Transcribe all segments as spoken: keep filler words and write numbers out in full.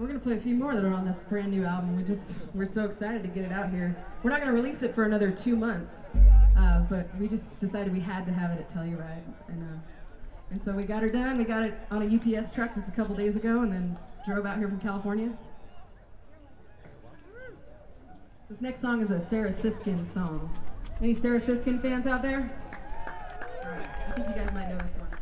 We're going to play a few more that are on this brand new album. We just, we're so excited to get it out here. We're not going to release it for another two months, uh, but we just decided we had to have it at Telluride. And, uh, and so we got her done. We got it on a U P S truck just a couple days ago and then drove out here from California. This next song is a Sarah Siskin song. Any Sarah Siskin fans out there? All right, I think you guys might know this one.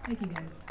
Thank you guys.